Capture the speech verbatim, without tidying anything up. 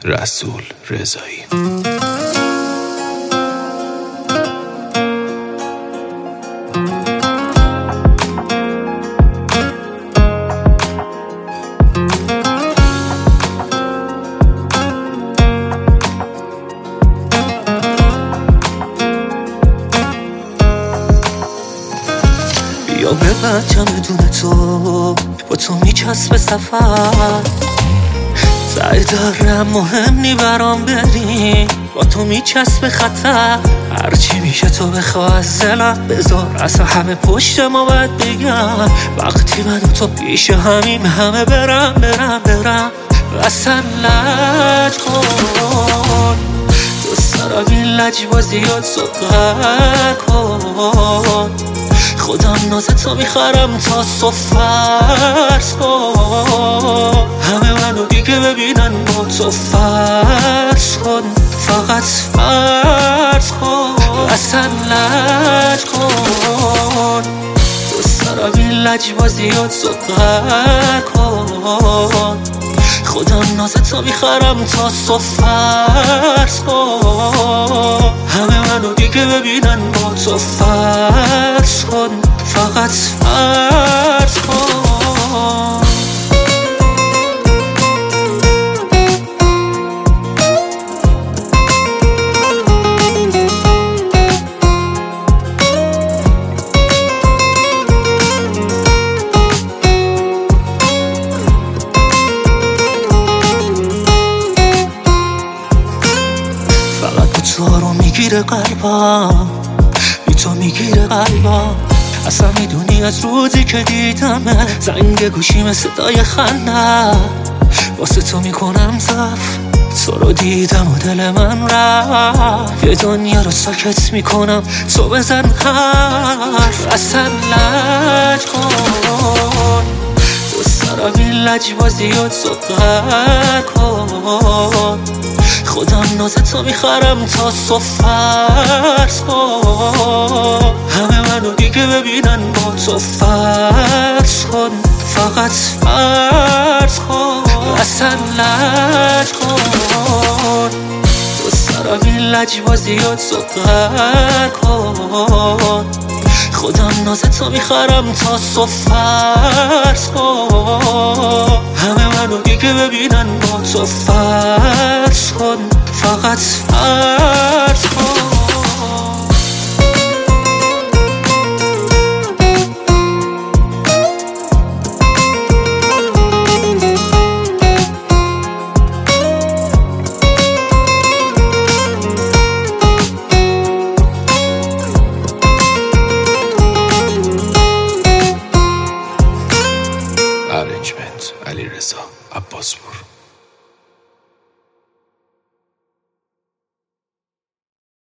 رسول رضایی. یا ببرم بدون تو، با تو میچسبه سفر، سعی دارم مهم نی برام بری، با تو میچسبه خطر. هرچی میشه تو بخوا از دلم بذار، اصلا همه پشت ما باید بگم، وقتی من و تو پیش همیم همه برم برم برم. اصلا لج کن، دوست دارم این لجبازیات صحبت کن، خودم ناز تو میخرم تا صبح فرض کن، همه منو دیگه ببینن با تو فرض کن، فقط فرض کن. اصلا لج کن، دوست دارم این لجبازیات صحبت کن، خودم ناز تو میخرم تا صبح فرض کن، همه منو دیگه ببینن با تو فرض کن، فقط فرض کن. تو رو میگیره قلبم، بی تو میگیره قلبم، اصلا میدونی از روزی که دیدمه زنگ گوشیم صدای خنده، واسه تو میکنم ضعف، تو رو دیدم و دل من رفت، یه دنیا رو ساکت میکنم تو بزن حرف. اصلا لج کن، دوست دارم این لجبازیات صحبت کن، خودم ناز تو میخرم تا صبح فرض کن، همه منو دیگه ببینن با تو فرض کن، فقط فرض کن. اصلا لج کن، دوست دارم این لجبازیات صحبت کن، خودم ناز تو میخرم تا صبح فرض کن، همه منو دیگه ببینن با تو فرض کن، فقط فرض کن. ارنجمنت علیرضا عباسپور.